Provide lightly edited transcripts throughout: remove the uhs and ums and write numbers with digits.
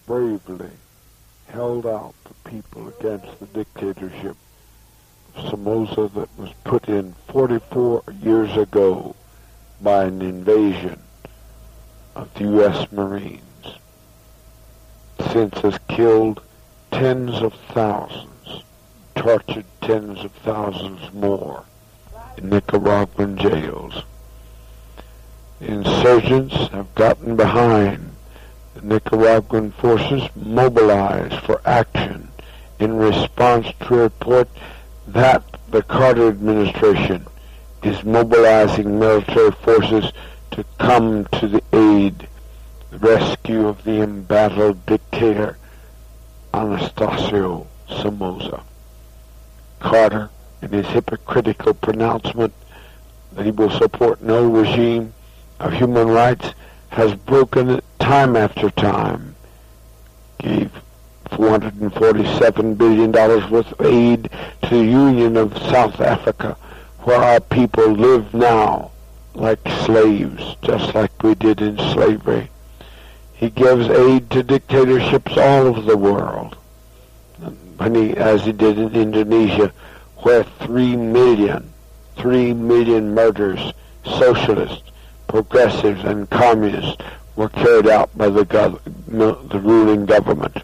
bravely held out the people against the dictatorship of Somoza that was put in 44 years ago by an invasion of the U.S. Marines. Since has killed tens of thousands, tortured tens of thousands more in Nicaraguan jails. The insurgents have gotten behind the Nicaraguan forces, mobilized for action in response to a report that the Carter administration is mobilizing military forces to come to the aid, the rescue of the embattled dictator Anastasio Somoza. Carter, in his hypocritical pronouncement that he will support no regime of human rights, has broken it time after time, gave $447 billion worth of aid to the Union of South Africa, where our people live now like slaves, just like we did in slavery. He gives aid to dictatorships all over the world, as he did in Indonesia, where 3 million murders, socialists, progressives, and communists were carried out by the ruling government.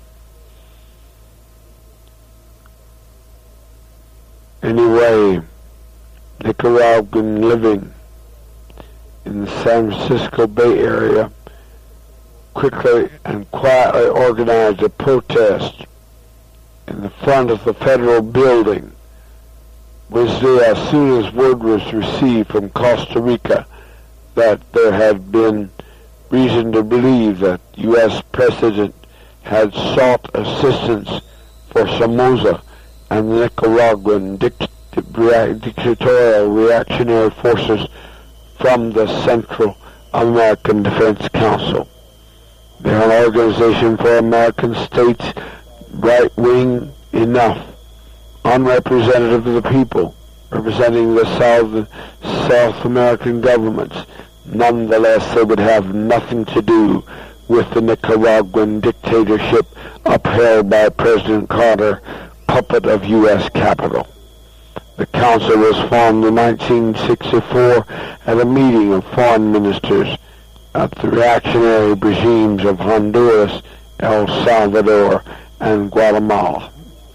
Anyway, Nicaraguan living in the San Francisco Bay Area quickly and quietly organized a protest in the front of the federal building, which as soon as word was received from Costa Rica that there had been reason to believe that U.S. President had sought assistance for Somoza and the Nicaraguan dictatorial reactionary forces from the Central American Defense Council. They are an organization for American states, right-wing enough, unrepresentative of the people, representing the South American governments. Nonetheless, they would have nothing to do with the Nicaraguan dictatorship upheld by President Carter, puppet of U.S. Capitol. The council was formed in 1964 at a meeting of foreign ministers of the reactionary regimes of Honduras, El Salvador, and Guatemala.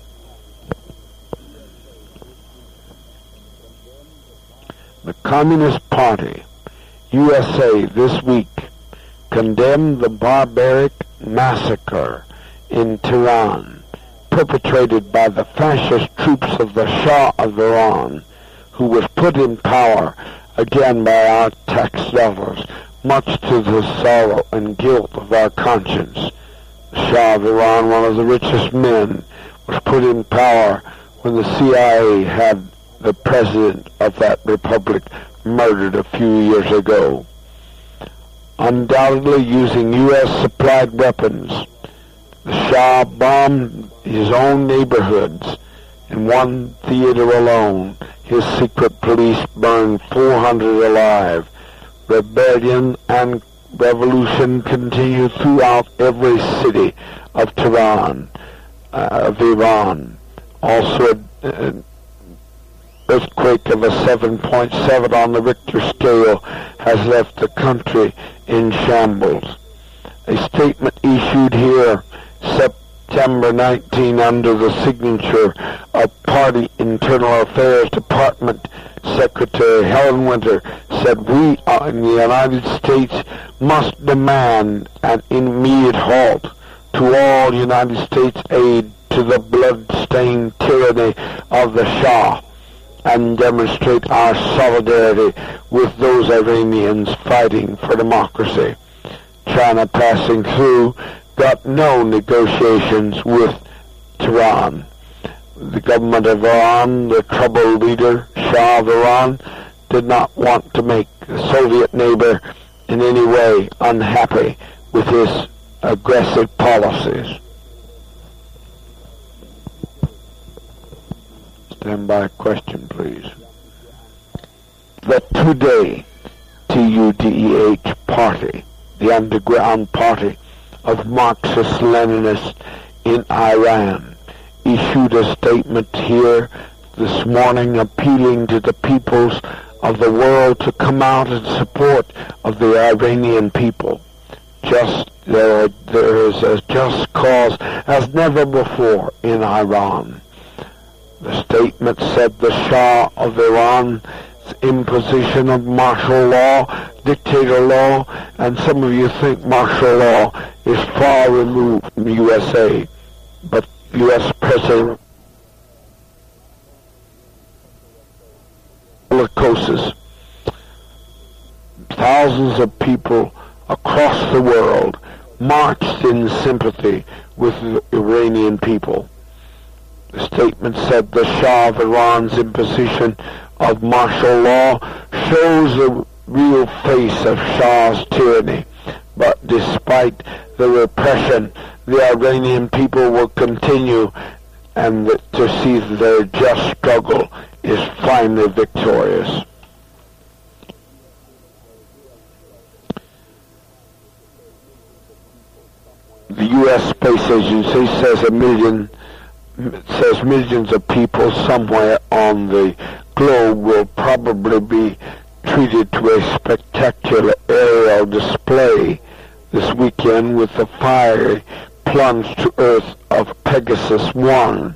The Communist Party, USA, this week condemned the barbaric massacre in Tehran perpetrated by the fascist troops of the Shah of Iran, who was put in power again by our tax dollars, much to the sorrow and guilt of our conscience. The Shah of Iran, one of the richest men, was put in power when the CIA had the president of that republic murdered a few years ago. Undoubtedly using U.S.-supplied weapons, the Shah bombed his own neighborhoods. In one theater alone, his secret police burned 400 alive. Rebellion and revolution continued throughout every city of Tehran, of Iran. Also, an earthquake of a 7.7 on the Richter scale has left the country in shambles. A statement issued here September 19 under the signature of Party Internal Affairs Department Secretary Helen Winter said, "We in the United States must demand an immediate halt to all United States aid to the blood-stained tyranny of the Shah and demonstrate our solidarity with those Iranians fighting for democracy." China passing through got no negotiations with Tehran. The government of Iran, the troubled leader, Shah of Iran, did not want to make the Soviet neighbor in any way unhappy with his aggressive policies. Stand by, question please. The Today, TUDEH party, the underground party of Marxist-Leninists in Iran, issued a statement here this morning appealing to the peoples of the world to come out in support of the Iranian people. There is a just cause as never before in Iran. The statement said the Shah of Iran's imposition of martial law, dictator law, and some of you think martial law is far removed from the USA, but U.S. President causes. Thousands of people across the world marched in sympathy with the Iranian people. The statement said the Shah of Iran's imposition of martial law shows the real face of Shah's tyranny, but despite the repression, the Iranian people will continue and to see that their just struggle is finally victorious. The U.S. Space Agency says millions of people somewhere on the globe will probably be treated to a spectacular aerial display this weekend with the fiery plunge to Earth of Pegasus 1,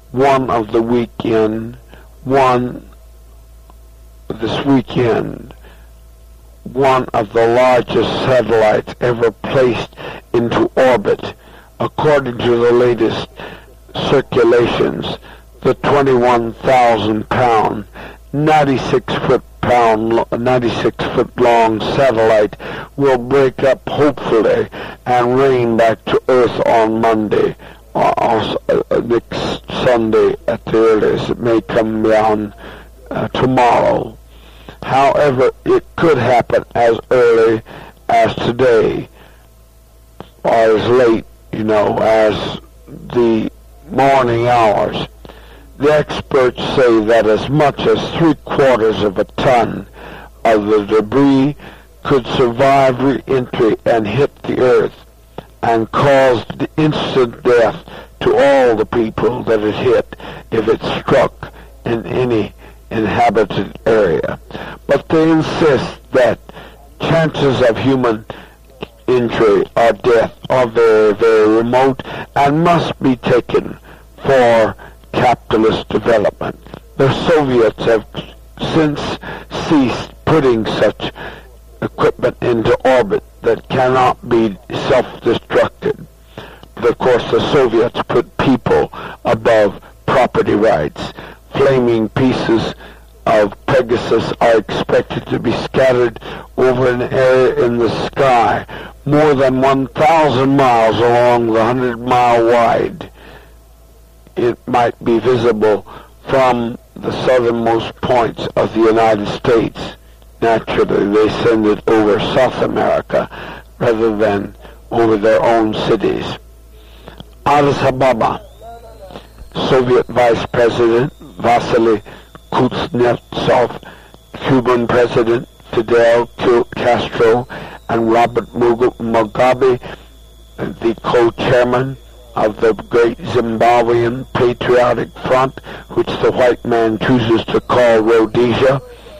one of the largest satellites ever placed into orbit. According to the latest circulations, the 21,000-pound, 96-foot long satellite will break up hopefully and rain back to Earth on Monday, next Sunday at the earliest. It may come down tomorrow. However, it could happen as early as today, or as late, as the morning hours. The experts say that as much as 3/4 of a ton of the debris could survive re-entry and hit the Earth and cause the instant death to all the people that it hit if it struck in any inhabited area. But they insist that chances of human injury or death are very, very remote and must be taken for capitalist development. The Soviets have since ceased putting such equipment into orbit that cannot be self-destructed. But of course the Soviets put people above property rights. Flaming pieces of Pegasus are expected to be scattered over an area in the sky more than 1,000 miles along the 100-mile wide. It might be visible from the southernmost points of the United States. Naturally, they send it over South America rather than over their own cities. Addis Ababa, Soviet Vice President Vasily Kuznetsov, Cuban President Fidel Castro, and Robert Mugabe, the co-chairman of the Great Zimbabwean Patriotic Front, which the white man chooses to call Rhodesia.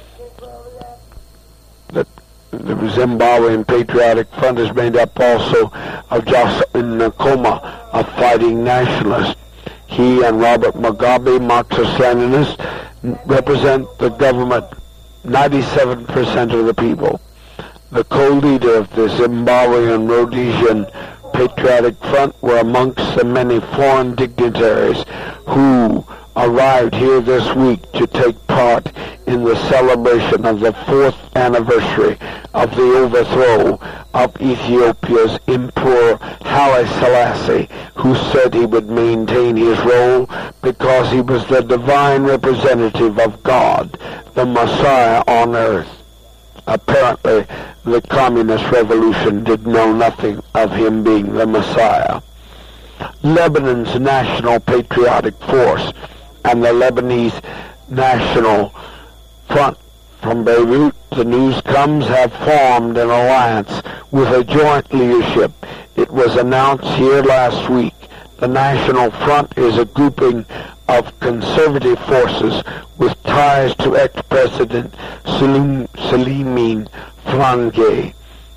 The Zimbabwean Patriotic Front is made up also of Jocelyn Nakoma, a fighting nationalist. He and Robert Mugabe, Marxist-Leninists, represent the government, 97% of the people. The co-leader of the Zimbabwean Rhodesian Patriotic Front were amongst the many foreign dignitaries who arrived here this week to take part in the celebration of the 4th anniversary of the overthrow of Ethiopia's Emperor Haile Selassie, who said he would maintain his role because he was the divine representative of God, the Messiah on earth. Apparently, the communist revolution did know nothing of him being the Messiah. Lebanon's National Patriotic Force and the Lebanese National Front from Beirut, the news comes, have formed an alliance with a joint leadership. It was announced here last week. The National Front is a grouping of conservative forces with ties to ex-President Suleiman Frangieh,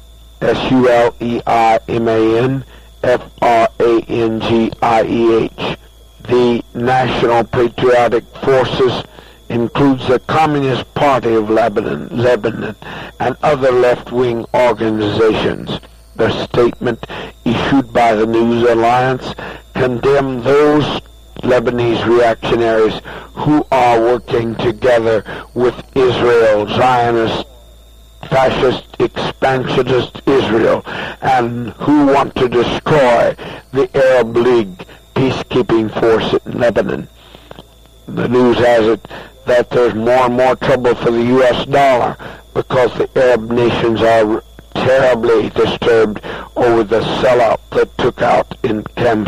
Suleiman Frangieh. The National Patriotic Forces includes the Communist Party of Lebanon, and other left-wing organizations. The statement issued by the News Alliance condemned those Lebanese reactionaries who are working together with Israel, Zionist, fascist, expansionist Israel, and who want to destroy the Arab League peacekeeping force in Lebanon. The news has it that there's more and more trouble for the U.S. dollar because the Arab nations are terribly disturbed over the sellout that took out in Camp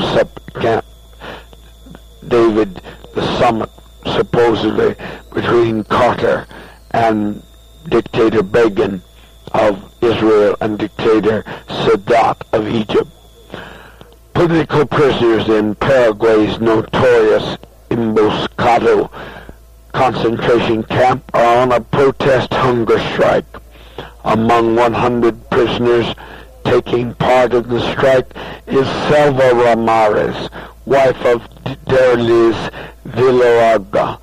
David, the summit supposedly between Carter and dictator Begin of Israel and dictator Sadat of Egypt. Political prisoners in Paraguay's notorious Emboscado concentration camp are on a protest hunger strike. Among 100 prisoners taking part in the strike is Selva Ramirez, wife of Derlis Villagra,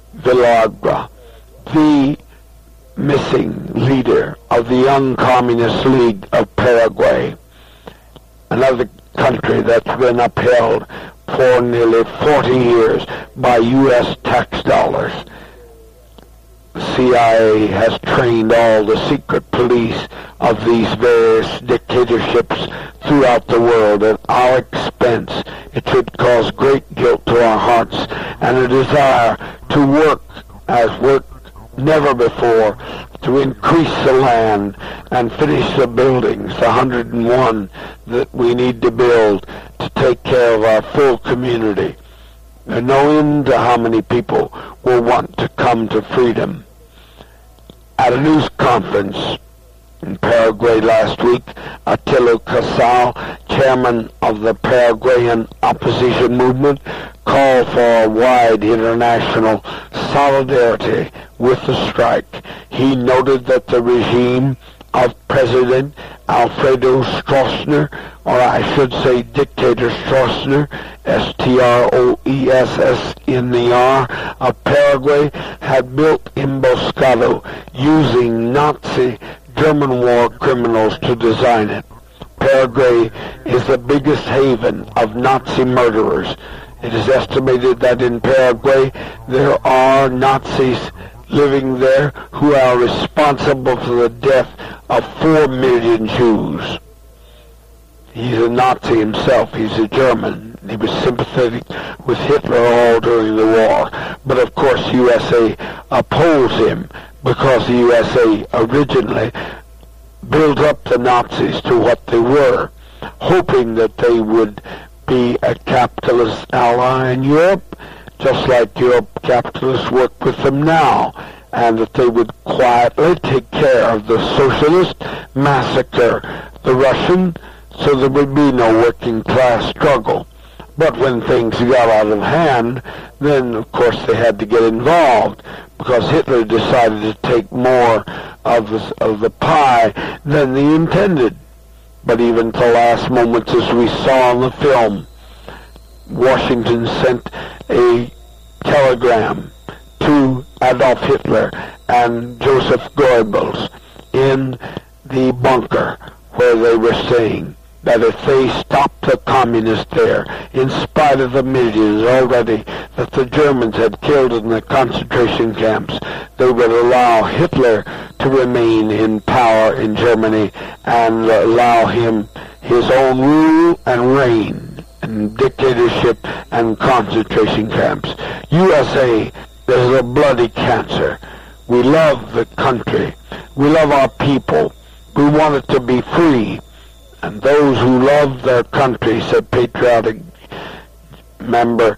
the missing leader of the Young Communist League of Paraguay, another country that's been upheld for nearly 40 years by U.S. tax dollars. The CIA has trained all the secret police of these various dictatorships throughout the world at our expense. It should cause great guilt to our hearts and a desire to work never before to increase the land and finish the buildings, the 101 that we need to build to take care of our full community. There's no end to how many people will want to come to freedom. At a news conference in Paraguay last week, Atilio Casal, chairman of the Paraguayan opposition movement, called for a wide international solidarity with the strike. He noted that the regime of President Alfredo Stroessner, or I should say dictator Stroessner, Stroessner, of Paraguay, had built Emboscado using Nazi German war criminals to design it. Paraguay is the biggest haven of Nazi murderers. It is estimated that in Paraguay there are Nazis living there who are responsible for the death of 4 million Jews. He's a Nazi himself. He's a German. He was sympathetic with Hitler all during the war. But of course USA opposed him because the USA originally built up the Nazis to what they were, hoping that they would be a capitalist ally in Europe, just like Europe capitalists work with them now, and that they would quietly take care of the socialist, massacre the Russian, so there would be no working class struggle. But when things got out of hand, then of course they had to get involved, because Hitler decided to take more of the pie than they intended. But even to last moments, as we saw in the film, Washington sent a telegram to Adolf Hitler and Joseph Goebbels in the bunker where they were saying that if they stopped the communists there, in spite of the millions already that the Germans had killed in the concentration camps, they would allow Hitler to remain in power in Germany and allow him his own rule and reign and dictatorship and concentration camps. USA is a bloody cancer. We love the country. We love our people. We want it to be free. And those who love their country, said patriotic member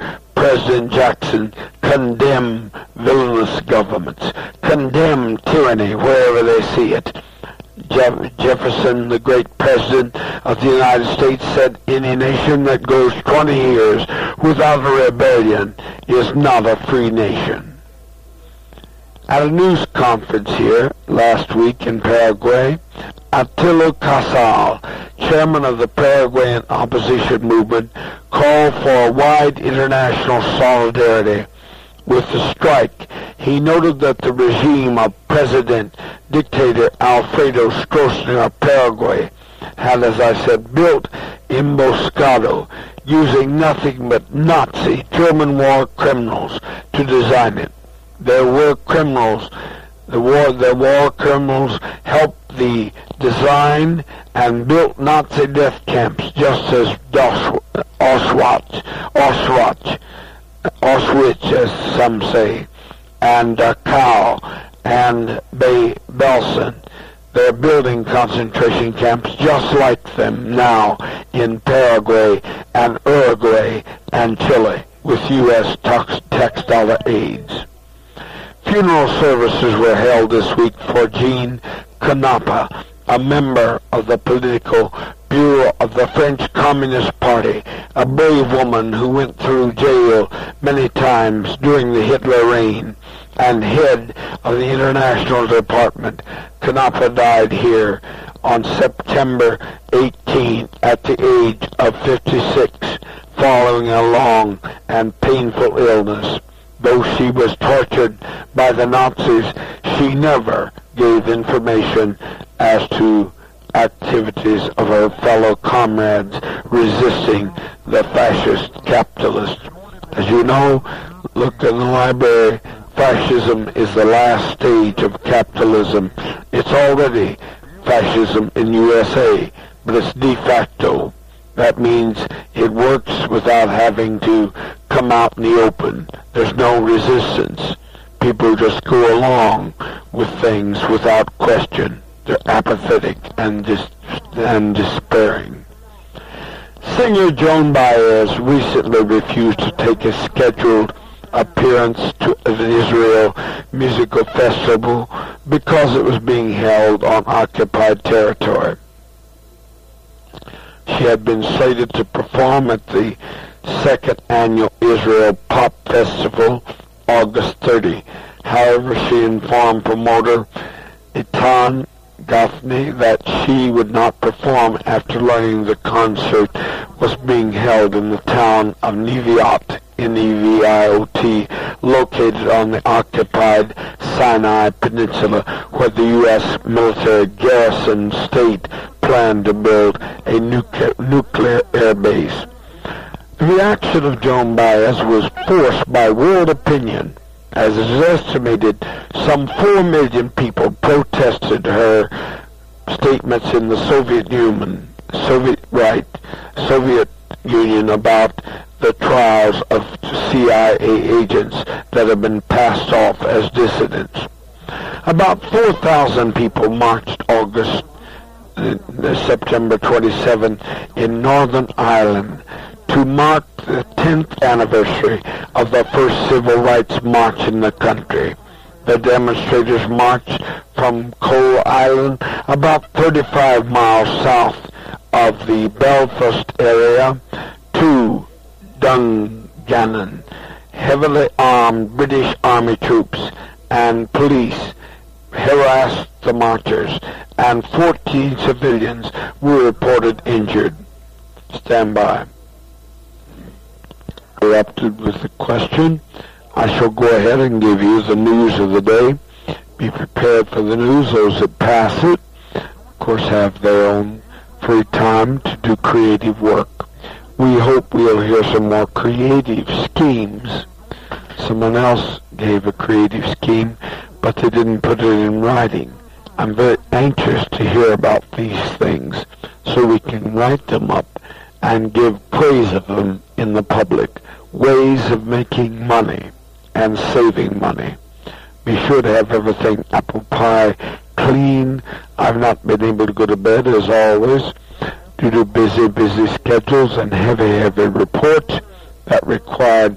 President Jackson, condemn villainous governments, condemn tyranny wherever they see it. Jefferson, the great president of the United States, said any nation that goes 20 years without a rebellion is not a free nation. At a news conference here last week in Paraguay, Attilio Casal, chairman of the Paraguayan opposition movement, called for a wide international solidarity with the strike. He noted that the regime of President-Dictator Alfredo Stroessner of Paraguay had, as I said, built Emboscado, using nothing but Nazi German war criminals to design it. There were criminals. The war criminals helped the design and built Nazi death camps, just as Auschwitz, as some say, and Dachau and Belsen. They're building concentration camps just like them now in Paraguay and Uruguay and Chile with U.S. textile aids. Funeral services were held this week for Jean Canapa, a member of the political bureau of the French Communist Party, a brave woman who went through jail many times during the Hitler reign, and head of the International Department. Canapa died here on September 18 at the age of 56, following a long and painful illness. Though she was tortured by the Nazis, she never gave information as to activities of her fellow comrades resisting the fascist capitalists. As you know, look in the library, fascism is the last stage of capitalism. It's already fascism in USA, but it's de facto. That means it works without having to come out in the open. There's no resistance. People just go along with things without question. They're apathetic and despairing. Singer Joan Baez recently refused to take a scheduled appearance to an Israel musical festival because it was being held on occupied territory. She had been slated to perform at the second annual Israel Pop Festival, August 30. However, she informed promoter Eitan Gaffney that she would not perform after learning the concert was being held in the town of Neviot, N-E-V-I-O-T, located on the occupied Sinai Peninsula, where the U.S. military garrison state planned to build a nuclear air base. The reaction of Joan Baez was forced by world opinion. As is estimated, some 4 million people protested her statements in the Soviet Union about the trials of CIA agents that have been passed off as dissidents. About 4,000 people marched September 27 in Northern Ireland to mark the 10th anniversary of the first civil rights march in the country. The demonstrators marched from Coal Island, about 35 miles south of the Belfast area, to Dungannon. Heavily armed British Army troops and police harassed the marchers, and 14 civilians were reported injured. Stand by. Interrupted with the question. I shall go ahead and give you the news of the day. Be prepared for the news. Those that pass it, of course, have their own free time to do creative work. We hope we'll hear some more creative schemes. Someone else gave a creative scheme, but they didn't put it in writing. I'm very anxious to hear about these things so we can write them up and give praise of them in the public. Ways of making money and saving money. Be sure to have everything apple pie clean. I've not been able to go to bed, as always, due to busy schedules and heavy reports that required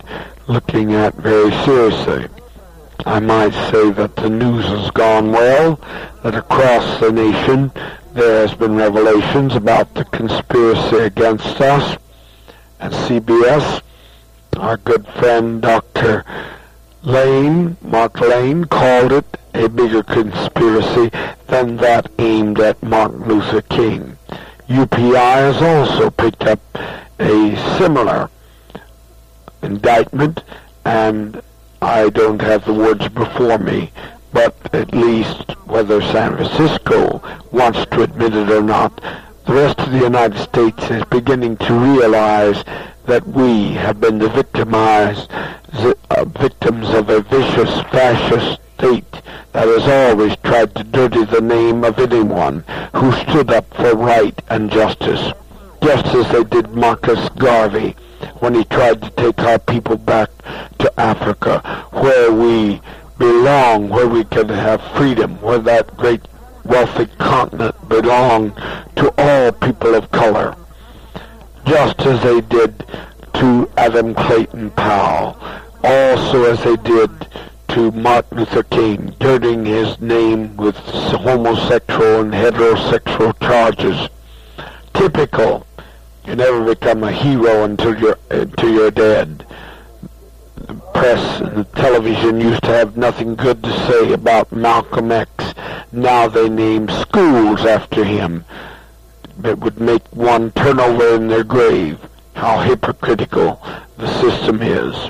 looking at very seriously. I might say that the news has gone well, that across the nation there has been revelations about the conspiracy against us. At CBS, our good friend Dr. Mark Lane, called it a bigger conspiracy than that aimed at Martin Luther King. UPI has also picked up a similar indictment, and I don't have the words before me, but at least whether San Francisco wants to admit it or not, the rest of the United States is beginning to realize that we have been the victims of a vicious fascist state that has always tried to dirty the name of anyone who stood up for right and justice, just as they did Marcus Garvey when he tried to take our people back to Africa, where we belong, where we can have freedom, where that great wealthy continent belonged to all people of color, just as they did to Adam Clayton Powell, also as they did to Martin Luther King, dirtying his name with homosexual and heterosexual charges. Typical. You never become a hero until you're dead. The press and the television used to have nothing good to say about Malcolm X. Now they name schools after him. It would make one turn over in their grave. How hypocritical the system is.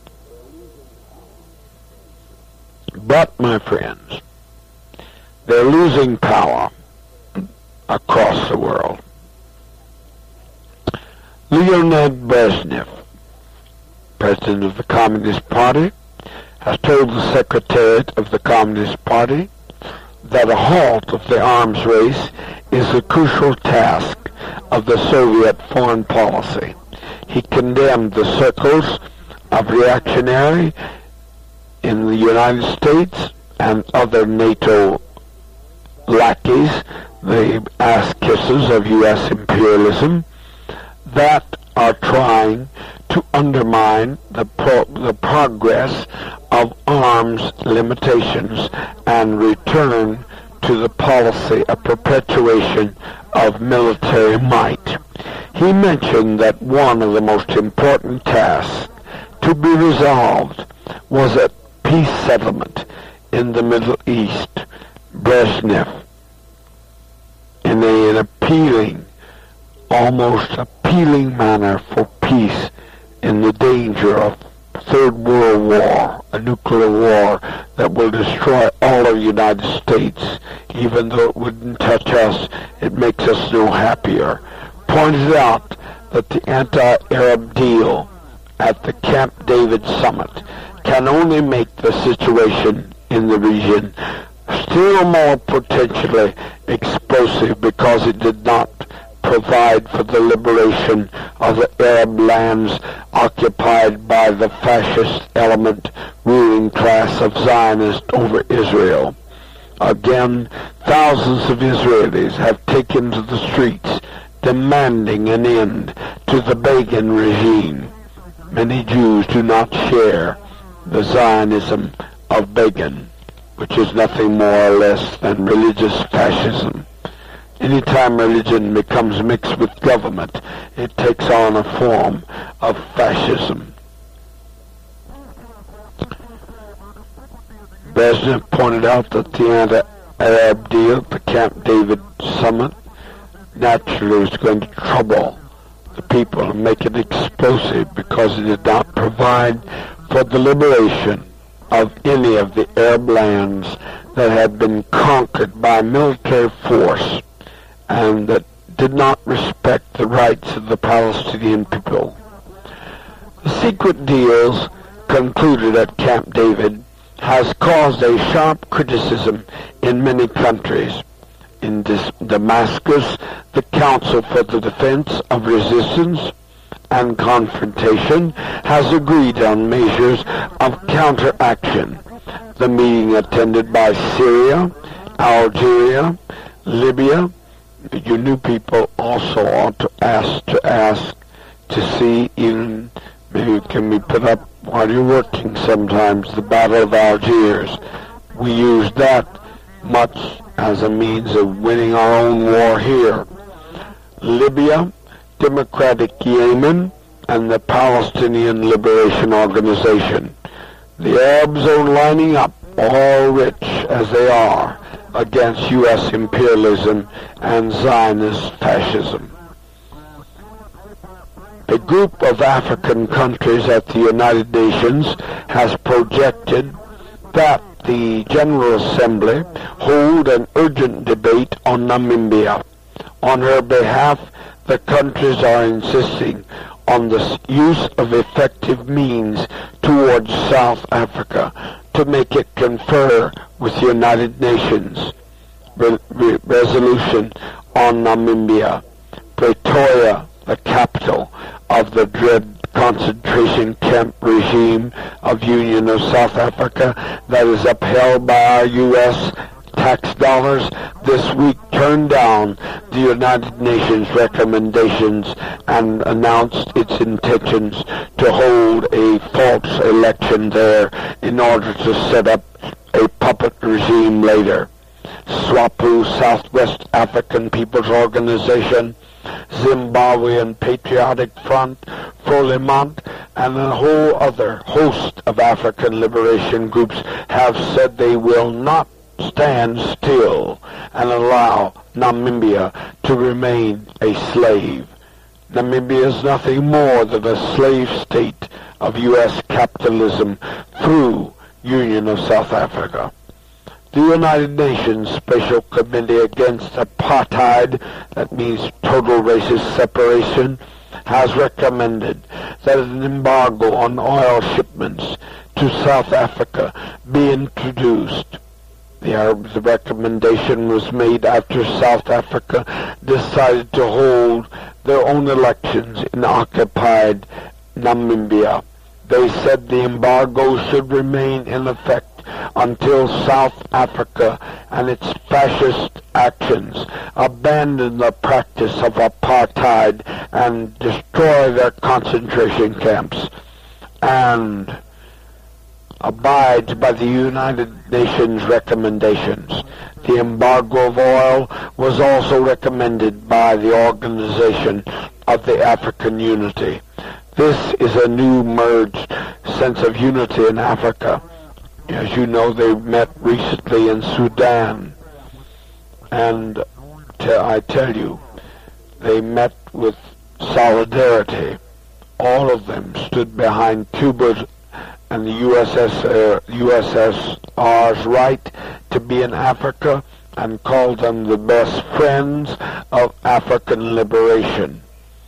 But, my friends, they're losing power across the world. Leonid Brezhnev, president of the Communist Party, has told the Secretariat of the Communist Party that a halt of the arms race is a crucial task of the Soviet foreign policy. He condemned the circles of reactionary in the United States and other NATO lackeys, the ass-kissers of U.S. imperialism, that are trying to undermine the progress of arms limitations and return to the policy of perpetuation of military might. He mentioned that one of the most important tasks to be resolved was a peace settlement in the Middle East. Brezhnev, in an appealing, almost appealing manner for peace in the danger of Third World War, a nuclear war that will destroy all of the United States, even though it wouldn't touch us, it makes us no happier, pointed out that the anti-Arab deal at the Camp David summit can only make the situation in the region still more potentially explosive because it did not provide for the liberation of the Arab lands occupied by the fascist element ruling class of Zionists over Israel. Again, thousands of Israelis have taken to the streets demanding an end to the Begin regime. Many Jews do not share the Zionism of Begin, which is nothing more or less than religious fascism. Anytime religion becomes mixed with government, it takes on a form of fascism. Brezhnev pointed out that the anti-Arab deal at the Camp David summit naturally is going to trouble the people and make it explosive because it did not provide for the liberation of any of the Arab lands that had been conquered by military force and that did not respect the rights of the Palestinian people. The secret deals concluded at Camp David has caused a sharp criticism in many countries. In Damascus, the Council for the Defense of Resistance and Confrontation has agreed on measures of counteraction. The meeting attended by Syria, Algeria, Libya. You new people also ought to ask to see even maybe can be put up while you're working sometimes. The Battle of Algiers. We used that much as a means of winning our own war here. Libya, Democratic Yemen, and the Palestinian Liberation Organization. The Arabs are lining up, all rich as they are, against U.S. imperialism and Zionist fascism. A group of African countries at the United Nations has projected that the General Assembly hold an urgent debate on Namibia. On her behalf, the countries are insisting on the use of effective means towards South Africa to make it confer with the United Nations resolution on Namibia. Pretoria, the capital of the dread concentration camp regime of Union of South Africa that is upheld by our U.S. tax dollars, this week turned down the United Nations recommendations and announced its intentions to hold a false election there in order to set up a puppet regime later. SWAPO, Southwest African People's Organization, Zimbabwean Patriotic Front, Frelimo, and a whole other host of African liberation groups have said they will not stand still and allow Namibia to remain a slave. Namibia is nothing more than a slave state of U.S. capitalism through Union of South Africa. The United Nations Special Committee Against Apartheid, that means total racist separation, has recommended that an embargo on oil shipments to South Africa be introduced. The recommendation was made after South Africa decided to hold their own elections in occupied Namibia. They said the embargo should remain in effect until South Africa and its fascist actions abandon the practice of apartheid and destroy their concentration camps, and abides by the United Nations recommendations. The embargo of oil was also recommended by the Organization of the African Unity. This is a new merged sense of unity in Africa. As you know, they met recently in Sudan, and I tell you, they met with solidarity. All of them stood behind Cuba and the USSR's right to be in Africa and called them the best friends of African liberation.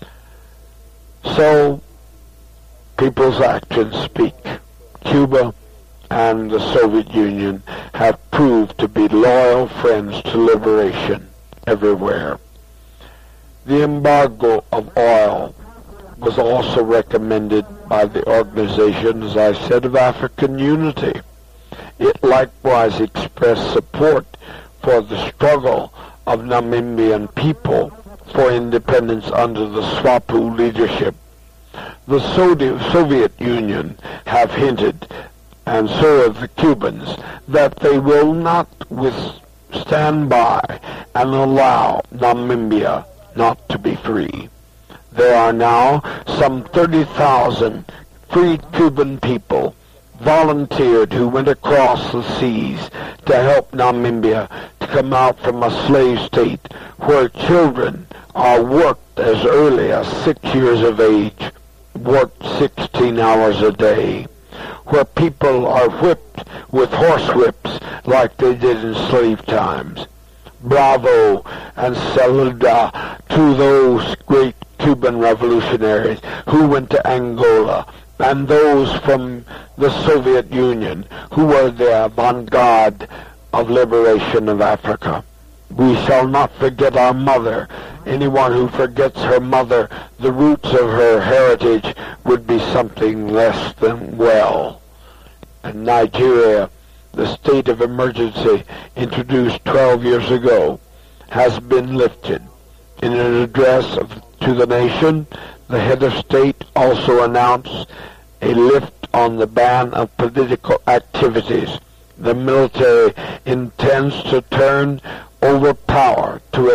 So, people's actions speak. Cuba and the Soviet Union have proved to be loyal friends to liberation everywhere. The embargo of oil was also recommended by the Organization, as I said, of African Unity. It likewise expressed support for the struggle of Namibian people for independence under the SWAPO leadership. The Soviet Union have hinted, and so have the Cubans, that they will not stand by and allow Namibia not to be free. There are now some 30,000 free Cuban people volunteered who went across the seas to help Namibia to come out from a slave state where children are worked as early as 6 years of age, worked 16 hours a day, where people are whipped with horsewhips like they did in slave times. Bravo and saluda to those great Cuban revolutionaries who went to Angola, and those from the Soviet Union who were the avant-garde of liberation of Africa. We shall not forget our mother. Anyone who forgets her mother, the roots of her heritage, would be something less than well. In Nigeria, the state of emergency introduced 12 years ago has been lifted. In an address to the nation, the head of state also announced a lift on the ban of political activities. The military intends to turn over power to a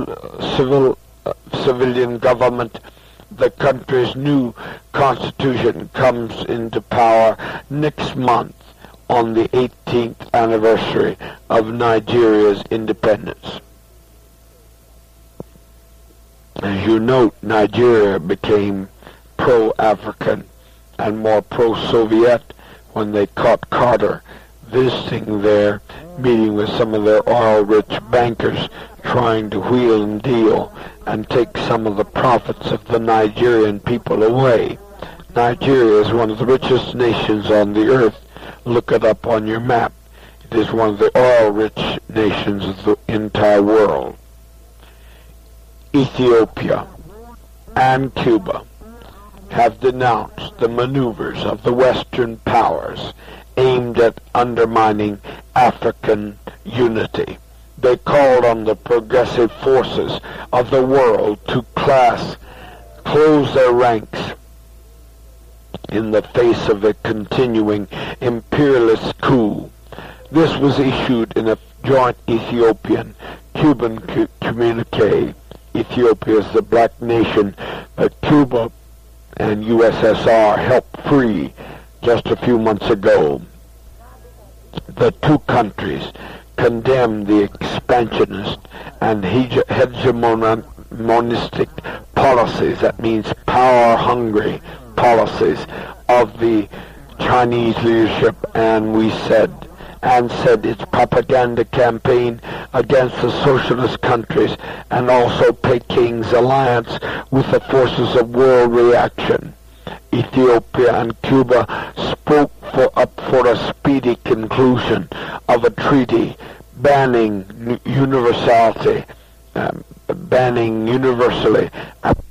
civilian government. The country's new constitution comes into power next month on the 18th anniversary of Nigeria's independence. As you note, Nigeria became pro-African and more pro-Soviet when they caught Carter visiting there, meeting with some of their oil-rich bankers, trying to wheel and deal and take some of the profits of the Nigerian people away. Nigeria is one of the richest nations on the earth. Look it up on your map. It is one of the oil-rich nations of the entire world. Ethiopia and Cuba have denounced the maneuvers of the Western powers aimed at undermining African unity. They called on the progressive forces of the world to close their ranks in the face of a continuing imperialist coup. This was issued in a joint Ethiopian-Cuban communique. Ethiopia is the black nation that Cuba and USSR helped free just a few months ago. The two countries condemned the expansionist and hegemonistic policies, that means power-hungry policies, of the Chinese leadership, and said its propaganda campaign against the socialist countries and also Peking's alliance with the forces of world reaction. Ethiopia and Cuba spoke for a speedy conclusion of a treaty banning universally